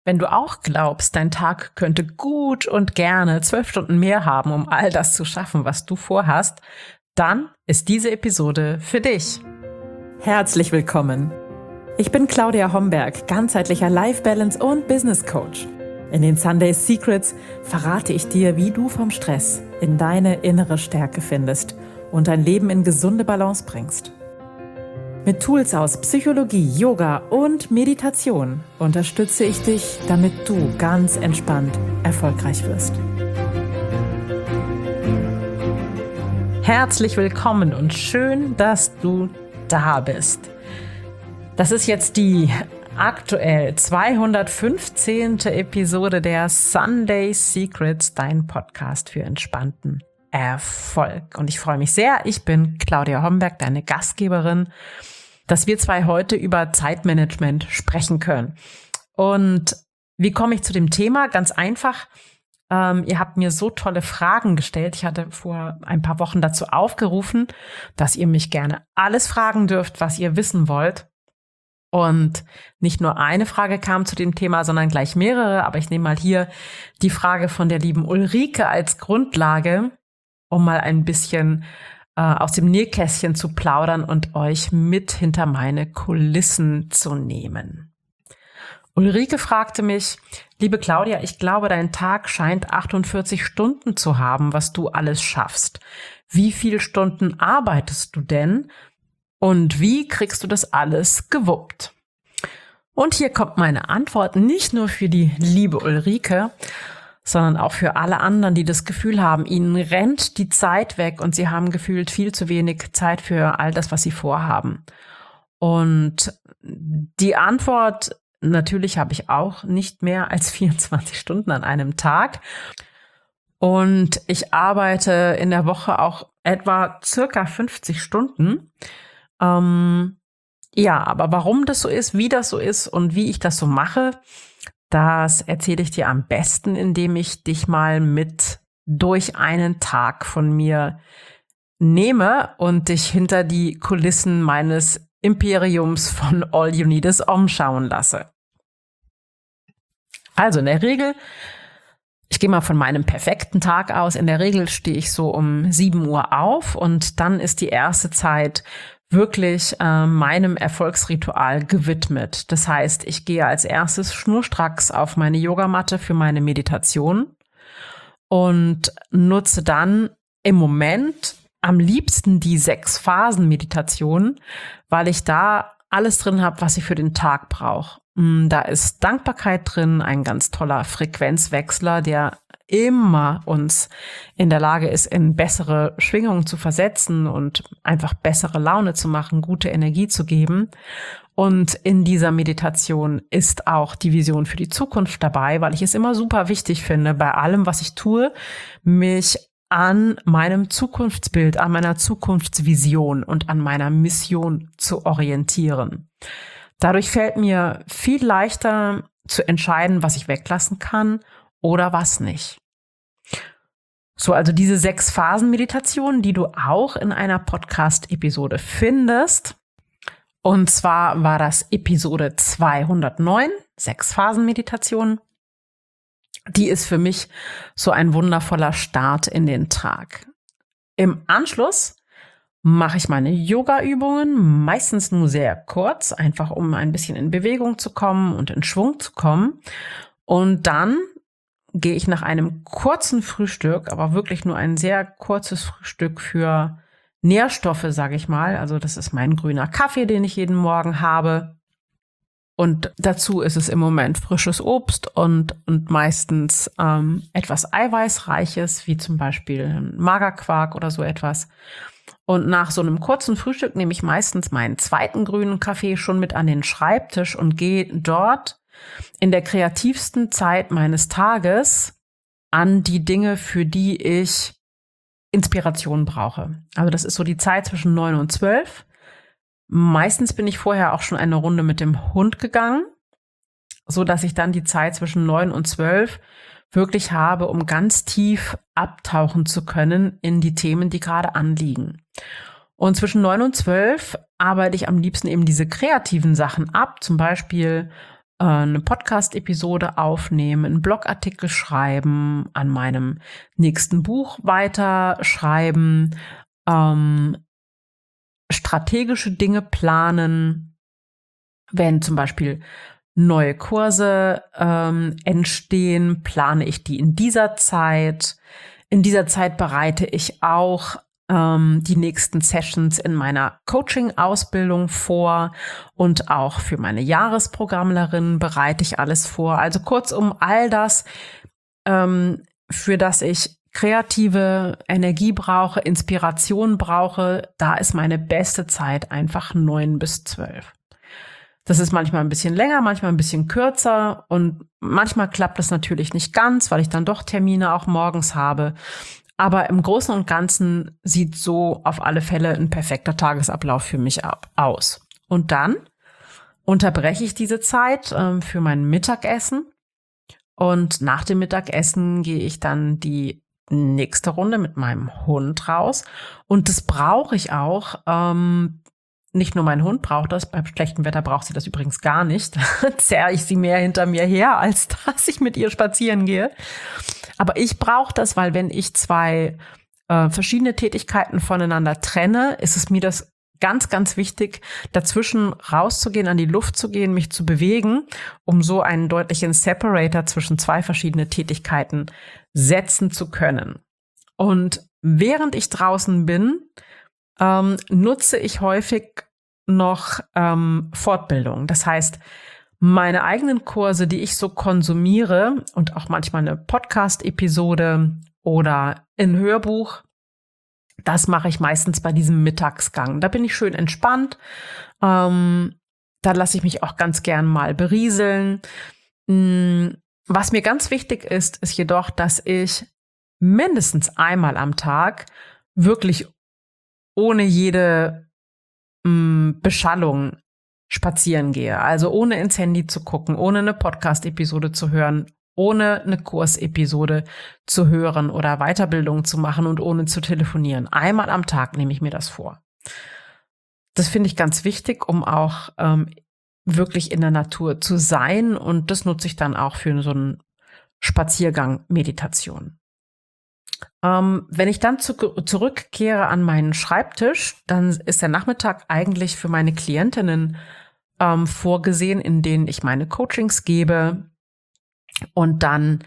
Wenn du auch glaubst, dein Tag könnte gut und gerne 12 Stunden mehr haben, um all das zu schaffen, was du vorhast, dann ist diese Episode für dich. Herzlich willkommen. Ich bin Claudia Homberg, ganzheitlicher Life Balance und Business Coach. In den Sunday Secrets verrate ich dir, wie du vom Stress in deine innere Stärke findest und dein Leben in gesunde Balance bringst. Mit Tools aus Psychologie, Yoga und Meditation unterstütze ich dich, damit du ganz entspannt erfolgreich wirst. Herzlich willkommen und schön, dass du da bist. Das ist jetzt die aktuell 215. Episode der Sunday Secrets, dein Podcast für entspannten Erfolg. Und ich freue mich sehr, ich bin Claudia Homberg, deine Gastgeberin, dass wir zwei heute über Zeitmanagement sprechen können. Und wie komme ich zu dem Thema? Ganz einfach. Ihr habt mir so tolle Fragen gestellt. Ich hatte vor ein paar Wochen dazu aufgerufen, dass ihr mich gerne alles fragen dürft, was ihr wissen wollt. Und nicht nur eine Frage kam zu dem Thema, sondern gleich mehrere. Aber ich nehme mal hier die Frage von der lieben Ulrike als Grundlage, um mal ein bisschen aus dem Nähkästchen zu plaudern und euch mit hinter meine Kulissen zu nehmen. Ulrike fragte mich: Liebe Claudia, ich glaube, dein Tag scheint 48 Stunden zu haben, was du alles schaffst. Wie viele Stunden arbeitest du denn und wie kriegst du das alles gewuppt? Und hier kommt meine Antwort, nicht nur für die liebe Ulrike, sondern auch für alle anderen, die das Gefühl haben, ihnen rennt die Zeit weg und sie haben gefühlt viel zu wenig Zeit für all das, was sie vorhaben. Und die Antwort: Natürlich habe ich auch nicht mehr als 24 Stunden an einem Tag. Und ich arbeite in der Woche auch etwa circa 50 Stunden. Ja, aber warum das so ist, wie das so ist und wie ich das so mache, das erzähle ich dir am besten, indem ich dich mal mit durch einen Tag von mir nehme und dich hinter die Kulissen meines Imperiums von All You Need Is umschauen lasse. Also in der Regel, ich gehe mal von meinem perfekten Tag aus, in der Regel stehe ich so um 7 Uhr auf und dann ist die erste Zeit wirklich meinem Erfolgsritual gewidmet. Das heißt, ich gehe als erstes schnurstracks auf meine Yogamatte für meine Meditation und nutze dann im Moment am liebsten die 6-Phasen-Meditation, weil ich da alles drin habe, was ich für den Tag brauche. Da ist Dankbarkeit drin, ein ganz toller Frequenzwechsler, der immer uns in der Lage ist, in bessere Schwingungen zu versetzen und einfach bessere Laune zu machen, gute Energie zu geben. Und in dieser Meditation ist auch die Vision für die Zukunft dabei, weil ich es immer super wichtig finde, bei allem, was ich tue, mich an meinem Zukunftsbild, an meiner Zukunftsvision und an meiner Mission zu orientieren. Dadurch fällt mir viel leichter zu entscheiden, was ich weglassen kann oder was nicht. So, also diese 6-Phasen-Meditation, die du auch in einer Podcast-Episode findest. Und zwar war das Episode 209, 6-Phasen-Meditation. Die ist für mich so ein wundervoller Start in den Tag. Im Anschluss mache ich meine Yoga-Übungen, meistens nur sehr kurz, einfach um ein bisschen in Bewegung zu kommen und in Schwung zu kommen. Und dann gehe ich nach einem kurzen Frühstück, aber wirklich nur ein sehr kurzes Frühstück für Nährstoffe, sage ich mal. Also das ist mein grüner Kaffee, den ich jeden Morgen habe. Und dazu ist es im Moment frisches Obst und meistens etwas Eiweißreiches, wie zum Beispiel Magerquark oder so etwas. Und nach so einem kurzen Frühstück nehme ich meistens meinen zweiten grünen Kaffee schon mit an den Schreibtisch und gehe dort in der kreativsten Zeit meines Tages an die Dinge, für die ich Inspiration brauche. Also das ist so die Zeit zwischen 9 und 12. Meistens bin ich vorher auch schon eine Runde mit dem Hund gegangen, so dass ich dann die Zeit zwischen 9 und 12 wirklich habe, um ganz tief abtauchen zu können in die Themen, die gerade anliegen. Und zwischen 9 und 12 arbeite ich am liebsten eben diese kreativen Sachen ab, zum Beispiel eine Podcast-Episode aufnehmen, einen Blogartikel schreiben, an meinem nächsten Buch weiterschreiben, strategische Dinge planen, wenn zum Beispiel neue Kurse entstehen, plane ich die in dieser Zeit. In dieser Zeit bereite ich auch die nächsten Sessions in meiner Coaching-Ausbildung vor und auch für meine Jahresprogrammlerin bereite ich alles vor. Also kurzum, all das, für das ich kreative Energie brauche, Inspiration brauche, da ist meine beste Zeit einfach 9 bis 12. Das ist manchmal ein bisschen länger, manchmal ein bisschen kürzer und manchmal klappt das natürlich nicht ganz, weil ich dann doch Termine auch morgens habe. Aber im Großen und Ganzen sieht so auf alle Fälle ein perfekter Tagesablauf für mich aus. Und dann unterbreche ich diese Zeit für mein Mittagessen. Und nach dem Mittagessen gehe ich dann die nächste Runde mit meinem Hund raus. Und das brauche ich auch. Nicht nur mein Hund braucht das, beim schlechten Wetter braucht sie das übrigens gar nicht. Da zerre ich sie mehr hinter mir her, als dass ich mit ihr spazieren gehe. Aber ich brauche das, weil wenn ich zwei verschiedene Tätigkeiten voneinander trenne, ist es mir das ganz, ganz wichtig, dazwischen rauszugehen, an die Luft zu gehen, mich zu bewegen, um so einen deutlichen Separator zwischen zwei verschiedene Tätigkeiten setzen zu können. Und während ich draußen bin, nutze ich häufig noch Fortbildung. Das heißt, meine eigenen Kurse, die ich so konsumiere und auch manchmal eine Podcast-Episode oder ein Hörbuch, das mache ich meistens bei diesem Mittagsgang. Da bin ich schön entspannt. Da lasse ich mich auch ganz gern mal berieseln. Was mir ganz wichtig ist jedoch, dass ich mindestens einmal am Tag wirklich ohne jede Beschallung spazieren gehe. Also ohne ins Handy zu gucken, ohne eine Podcast-Episode zu hören, ohne eine Kursepisode zu hören oder Weiterbildung zu machen und ohne zu telefonieren. Einmal am Tag nehme ich mir das vor. Das finde ich ganz wichtig, um auch wirklich in der Natur zu sein. Und das nutze ich dann auch für so einen Spaziergang, Meditation. Wenn ich dann zurückkehre an meinen Schreibtisch, dann ist der Nachmittag eigentlich für meine Klientinnen vorgesehen, in denen ich meine Coachings gebe und dann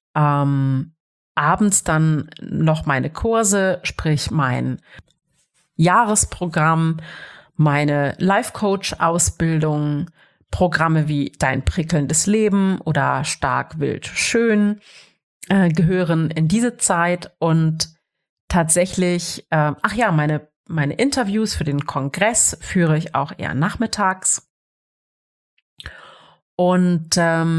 abends dann noch meine Kurse, sprich mein Jahresprogramm, meine Life-Coach-Ausbildung, Programme wie Dein prickelndes Leben oder Stark, wild, schön gehören in diese Zeit und tatsächlich, meine Interviews für den Kongress führe ich auch eher nachmittags. Und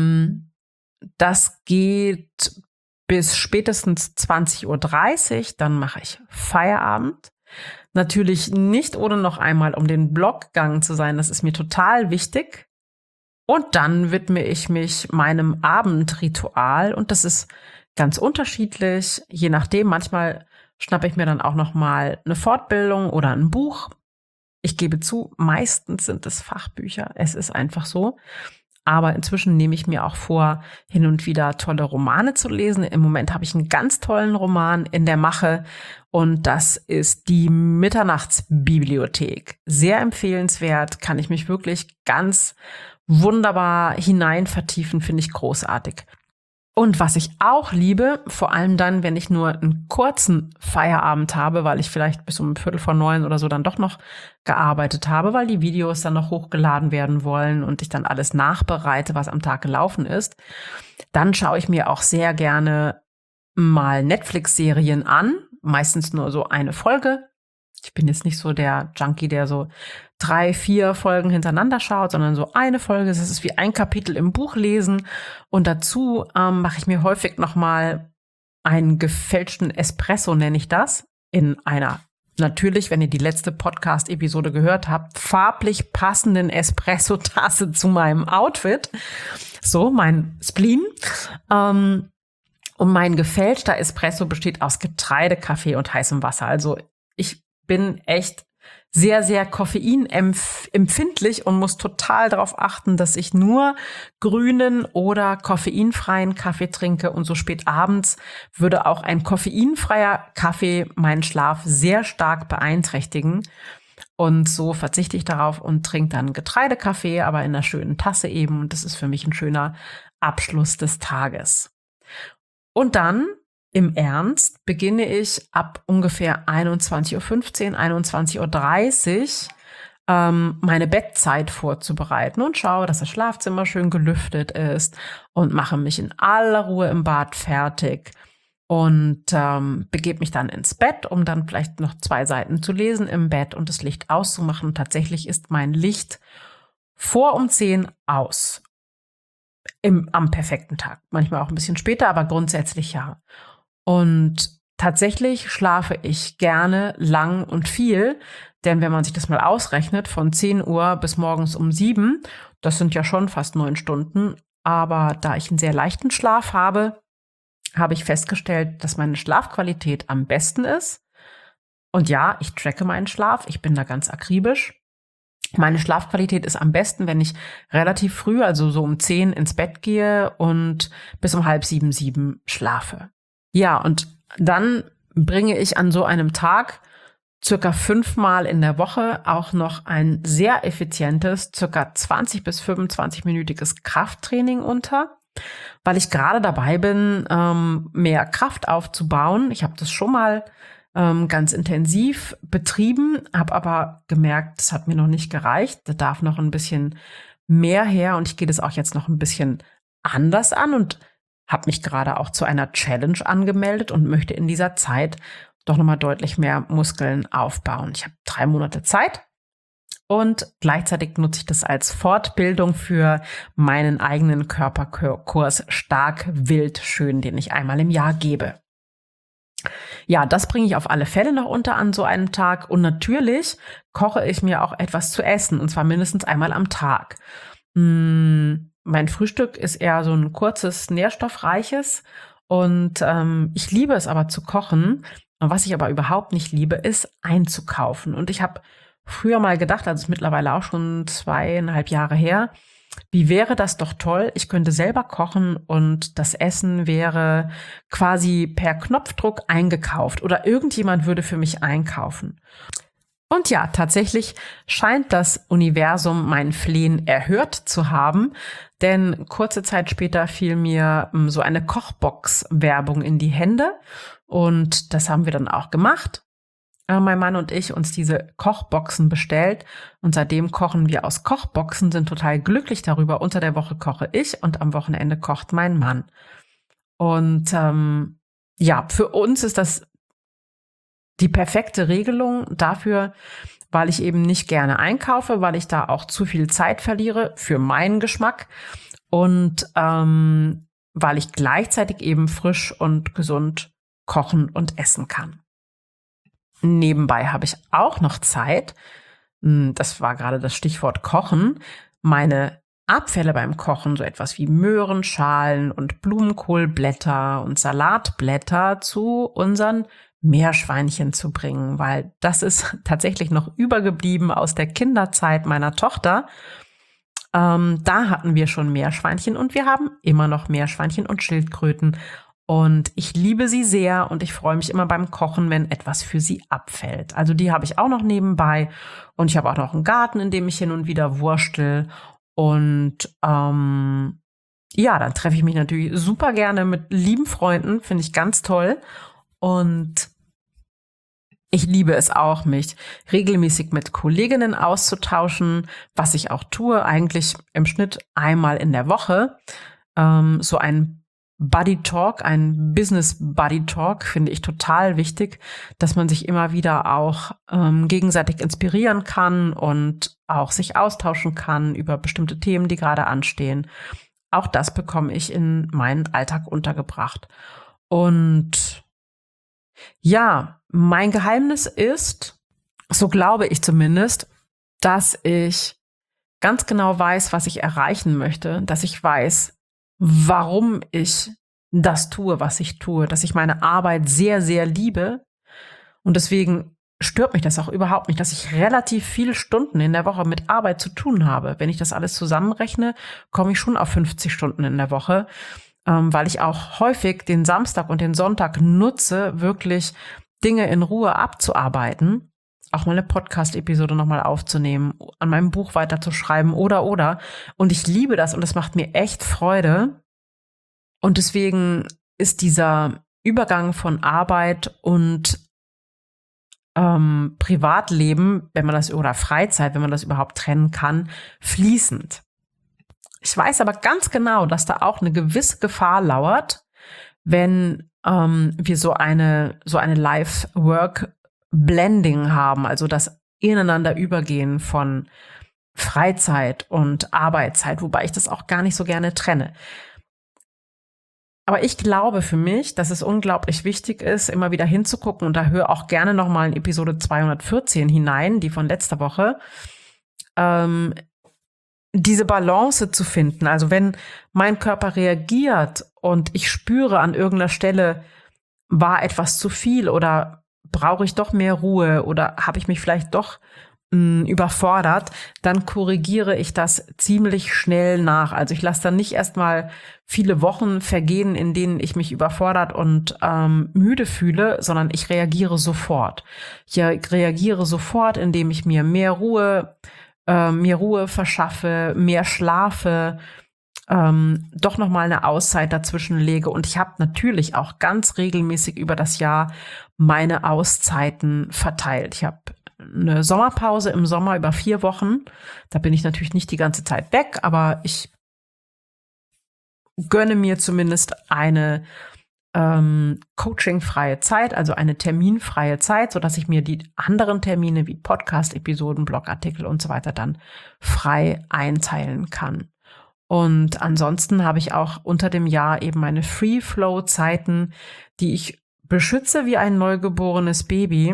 das geht bis spätestens 20:30 Uhr, dann mache ich Feierabend. Natürlich nicht ohne noch einmal um den Blog gegangen zu sein, das ist mir total wichtig. Und dann widme ich mich meinem Abendritual und das ist ganz unterschiedlich, je nachdem. Manchmal schnappe ich mir dann auch noch mal eine Fortbildung oder ein Buch. Ich gebe zu, meistens sind es Fachbücher. Es ist einfach so. Aber inzwischen nehme ich mir auch vor, hin und wieder tolle Romane zu lesen. Im Moment habe ich einen ganz tollen Roman in der Mache und das ist die Mitternachtsbibliothek. Sehr empfehlenswert, kann ich mich wirklich ganz wunderbar hinein vertiefen, finde ich großartig. Und was ich auch liebe, vor allem dann, wenn ich nur einen kurzen Feierabend habe, weil ich vielleicht bis um 8:45 oder so dann doch noch gearbeitet habe, weil die Videos dann noch hochgeladen werden wollen und ich dann alles nachbereite, was am Tag gelaufen ist, dann schaue ich mir auch sehr gerne mal Netflix-Serien an, meistens nur so eine Folge. Ich bin jetzt nicht so der Junkie, der so 3, 4 Folgen hintereinander schaut, sondern so eine Folge. Das ist wie ein Kapitel im Buch lesen. Und dazu mache ich mir häufig noch mal einen gefälschten Espresso, nenne ich das, in einer, natürlich, wenn ihr die letzte Podcast-Episode gehört habt, farblich passenden Espresso-Tasse zu meinem Outfit. So, mein Spleen. Und mein gefälschter Espresso besteht aus Getreide, Kaffee und heißem Wasser. Also ich bin echt sehr, sehr koffeinempfindlich und muss total darauf achten, dass ich nur grünen oder koffeinfreien Kaffee trinke. Und so spät abends würde auch ein koffeinfreier Kaffee meinen Schlaf sehr stark beeinträchtigen. Und so verzichte ich darauf und trinke dann Getreidekaffee, aber in einer schönen Tasse eben. Und das ist für mich ein schöner Abschluss des Tages. Und dann im Ernst beginne ich ab ungefähr 21:15 Uhr, 21:30 Uhr meine Bettzeit vorzubereiten und schaue, dass das Schlafzimmer schön gelüftet ist und mache mich in aller Ruhe im Bad fertig und begebe mich dann ins Bett, um dann vielleicht noch 2 Seiten zu lesen im Bett und das Licht auszumachen. Und tatsächlich ist mein Licht vor um 10 aus. Am perfekten Tag. Manchmal auch ein bisschen später, aber grundsätzlich ja. Und tatsächlich schlafe ich gerne lang und viel, denn wenn man sich das mal ausrechnet, von 10 Uhr bis morgens um 7, das sind ja schon fast 9 Stunden, aber da ich einen sehr leichten Schlaf habe, habe ich festgestellt, dass meine Schlafqualität am besten ist. Und ja, ich tracke meinen Schlaf, ich bin da ganz akribisch. Meine Schlafqualität ist am besten, wenn ich relativ früh, also so um 10 ins Bett gehe und bis um 6:30, 7 schlafe. Ja, und dann bringe ich an so einem Tag circa 5-mal in der Woche auch noch ein sehr effizientes, circa 20 bis 25-minütiges Krafttraining unter, weil ich gerade dabei bin, mehr Kraft aufzubauen. Ich habe das schon mal ganz intensiv betrieben, habe aber gemerkt, das hat mir noch nicht gereicht. Da darf noch ein bisschen mehr her und ich gehe das auch jetzt noch ein bisschen anders an und habe mich gerade auch zu einer Challenge angemeldet und möchte in dieser Zeit doch nochmal deutlich mehr Muskeln aufbauen. Ich habe 3 Monate Zeit und gleichzeitig nutze ich das als Fortbildung für meinen eigenen Körperkurs Stark, Wild, Schön, den ich einmal im Jahr gebe. Ja, das bringe ich auf alle Fälle noch unter an so einem Tag. Und natürlich koche ich mir auch etwas zu essen, und zwar mindestens einmal am Tag. Mein Frühstück ist eher so ein kurzes, nährstoffreiches. Und ich liebe es aber zu kochen. Und was ich aber überhaupt nicht liebe, ist einzukaufen. Und ich habe früher mal gedacht, also ist mittlerweile auch schon 2,5 Jahre her, wie wäre das doch toll, ich könnte selber kochen und das Essen wäre quasi per Knopfdruck eingekauft oder irgendjemand würde für mich einkaufen. Und ja, tatsächlich scheint das Universum mein Flehen erhört zu haben, denn kurze Zeit später fiel mir so eine Kochbox-Werbung in die Hände und das haben wir dann auch gemacht. Mein Mann und ich uns diese Kochboxen bestellt und seitdem kochen wir aus Kochboxen, sind total glücklich darüber. Unter der Woche koche ich und am Wochenende kocht mein Mann. Und ja, für uns ist das die perfekte Regelung dafür, weil ich eben nicht gerne einkaufe, weil ich da auch zu viel Zeit verliere für meinen Geschmack und weil ich gleichzeitig eben frisch und gesund kochen und essen kann. Nebenbei habe ich auch noch Zeit, das war gerade das Stichwort Kochen, meine Abfälle beim Kochen, so etwas wie Möhrenschalen und Blumenkohlblätter und Salatblätter zu unseren Meerschweinchen zu bringen, weil das ist tatsächlich noch übergeblieben aus der Kinderzeit meiner Tochter. Da hatten wir schon Meerschweinchen und wir haben immer noch Meerschweinchen und Schildkröten. Und ich liebe sie sehr und ich freue mich immer beim Kochen, wenn etwas für sie abfällt. Also die habe ich auch noch nebenbei und ich habe auch noch einen Garten, in dem ich hin und wieder wurstel. Und ja, dann treffe ich mich natürlich super gerne mit lieben Freunden, finde ich ganz toll. Und ich liebe es auch, mich regelmäßig mit Kolleginnen auszutauschen, was ich auch tue, eigentlich im Schnitt einmal in der Woche. So ein Buddy Talk, ein Business Buddy Talk finde ich total wichtig, dass man sich immer wieder auch gegenseitig inspirieren kann und auch sich austauschen kann über bestimmte Themen, die gerade anstehen. Auch das bekomme ich in meinen Alltag untergebracht. Und ja, mein Geheimnis ist, so glaube ich zumindest, dass ich ganz genau weiß, was ich erreichen möchte, dass ich weiß, warum ich das tue, was ich tue, dass ich meine Arbeit sehr, sehr liebe und deswegen stört mich das auch überhaupt nicht, dass ich relativ viele Stunden in der Woche mit Arbeit zu tun habe. Wenn ich das alles zusammenrechne, komme ich schon auf 50 Stunden in der Woche, weil ich auch häufig den Samstag und den Sonntag nutze, wirklich Dinge in Ruhe abzuarbeiten, auch mal eine Podcast-Episode nochmal aufzunehmen, an meinem Buch weiterzuschreiben oder. Und ich liebe das und es macht mir echt Freude. Und deswegen ist dieser Übergang von Arbeit und Privatleben, wenn man das, oder Freizeit, wenn man das überhaupt trennen kann, fließend. Ich weiß aber ganz genau, dass da auch eine gewisse Gefahr lauert, wenn wir so eine Life-Work-Blending haben, also das ineinander Übergehen von Freizeit und Arbeitszeit, wobei ich das auch gar nicht so gerne trenne. Aber ich glaube für mich, dass es unglaublich wichtig ist, immer wieder hinzugucken, und da höre auch gerne nochmal in Episode 214 hinein, die von letzter Woche, diese Balance zu finden. Also wenn mein Körper reagiert und ich spüre an irgendeiner Stelle, war etwas zu viel oder brauche ich doch mehr Ruhe oder habe ich mich vielleicht doch überfordert, dann korrigiere ich das ziemlich schnell nach. Also ich lasse dann nicht erstmal viele Wochen vergehen, in denen ich mich überfordert und müde fühle, sondern ich reagiere sofort. Ich reagiere sofort, indem ich mir mehr Ruhe verschaffe, mehr schlafe, doch nochmal eine Auszeit dazwischen lege. Und ich habe natürlich auch ganz regelmäßig über das Jahr meine Auszeiten verteilt. Ich habe eine Sommerpause im Sommer über 4 Wochen. Da bin ich natürlich nicht die ganze Zeit weg, aber ich gönne mir zumindest eine coachingfreie Zeit, also eine terminfreie Zeit, sodass ich mir die anderen Termine wie Podcast-Episoden, Blogartikel und so weiter dann frei einteilen kann. Und ansonsten habe ich auch unter dem Jahr eben meine Free-Flow-Zeiten, die ich beschütze wie ein neugeborenes Baby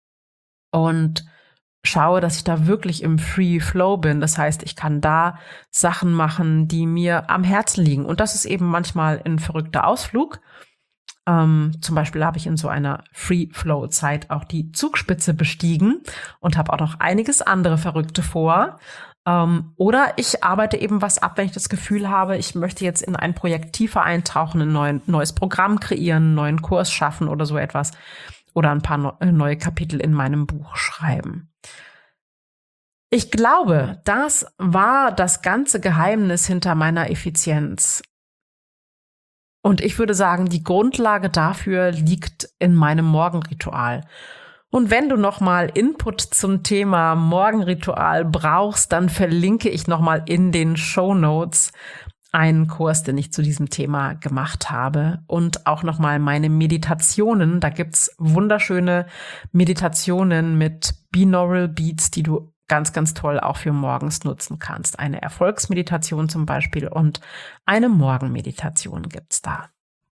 und schaue, dass ich da wirklich im Free Flow bin. Das heißt, ich kann da Sachen machen, die mir am Herzen liegen. Und das ist eben manchmal ein verrückter Ausflug. Zum Beispiel habe ich in so einer Free Flow Zeit auch die Zugspitze bestiegen und habe auch noch einiges andere Verrückte vor. Oder ich arbeite eben was ab, wenn ich das Gefühl habe, ich möchte jetzt in ein Projekt tiefer eintauchen, ein neues Programm kreieren, einen neuen Kurs schaffen oder so etwas. Oder ein paar neue Kapitel in meinem Buch schreiben. Ich glaube, das war das ganze Geheimnis hinter meiner Effizienz. Und ich würde sagen, die Grundlage dafür liegt in meinem Morgenritual. Und wenn du nochmal Input zum Thema Morgenritual brauchst, dann verlinke ich nochmal in den Shownotes einen Kurs, den ich zu diesem Thema gemacht habe, und auch nochmal meine Meditationen. Da gibt's wunderschöne Meditationen mit Binaural Beats, die du ganz, ganz toll auch für morgens nutzen kannst. Eine Erfolgsmeditation zum Beispiel und eine Morgenmeditation gibt's da.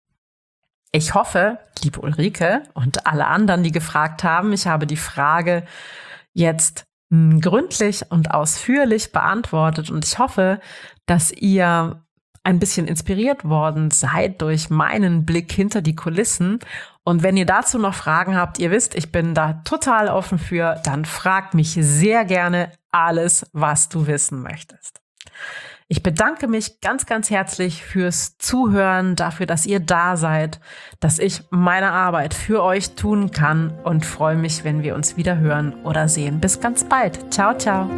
Ich hoffe, liebe Ulrike und alle anderen, die gefragt haben, ich habe die Frage jetzt gründlich und ausführlich beantwortet, und ich hoffe, dass ihr ein bisschen inspiriert worden seid durch meinen Blick hinter die Kulissen. Und wenn ihr dazu noch Fragen habt, ihr wisst, ich bin da total offen für, dann fragt mich sehr gerne alles, was du wissen möchtest. Ich bedanke mich ganz, ganz herzlich fürs Zuhören, dafür, dass ihr da seid, dass ich meine Arbeit für euch tun kann, und freue mich, wenn wir uns wieder hören oder sehen. Bis ganz bald. Ciao, ciao.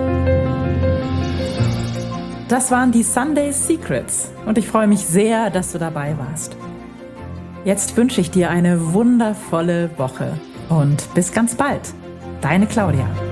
Das waren die Sunday Secrets und ich freue mich sehr, dass du dabei warst. Jetzt wünsche ich dir eine wundervolle Woche und bis ganz bald. Deine Claudia.